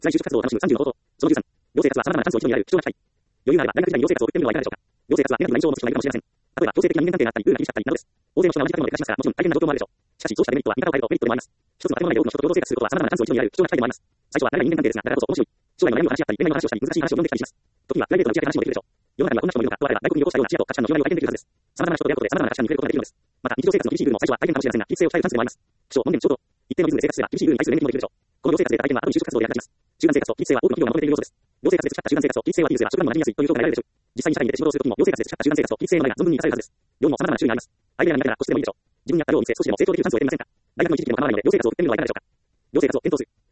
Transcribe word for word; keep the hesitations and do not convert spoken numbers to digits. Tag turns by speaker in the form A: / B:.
A: 在就職活動を楽しむさんじゅうの方法。そのじゅうさん。寮生活は様々なチャンスを一度に得られる貴重な機会。余裕があれば大学時代に寮生活を送ってみるのはいかがでしょうか。寮生活はネガティブな印象を持つ人がいるかもしれません。例えば強制的な人間関係があったり、ルールが厳しかったりなどです。大勢の人が同じ建物で暮らしますから、もちろん大変な状況もあるでしょう。しかし、そうしたデメリットは見方を変えるとメリットでもあります。一つの建物内で多くの人と共同生活することは様々なチャンスを一度に得られる貴重な機会でもあります。最初は慣れない人間関係ですが、だからこそ面白い。将来の悩みを話し合ったり、恋愛の話をしたり、難しい話を読んできたりします。時にはプライベートの打ち明け話もできるでしょう。世の中にはこんな人もいるのかとあれば、外国に旅行したような視野と価値観の広がりを体験できるはずです。様々な人と出会うことで様々な価値観に触れることができるのです。また、日常生活の厳しいルールも最初は大変かもしれませんが、規律性を鍛えるチャンスでもあります。不詳、門限ちょうど、一定のリズムで生活すれば、厳しいルールに対するメリットもできるでしょう。この寮生活で得た体験は後に就職活動で役立ちます。集団生活と規律性は多くの企業が求めている要素です。寮生活で培った集団生活と規律性はリーグすれば職場にも馴染みやすいという評価が得られるでしょう。実際に社会に出て仕事をするときも、寮生活で培った集団生活と規律性の前が存分に活かされるはずです。寮にも様々な種類があります。アイデアが苦手なら少しでもいいでしょう。自分に合った寮を見つけ、少しでも成功できるチャンスを得てみませんか。大学の一時期でも構わないので、寮生活を送ってみるのはいかがでしょうか。寮生活を検討する。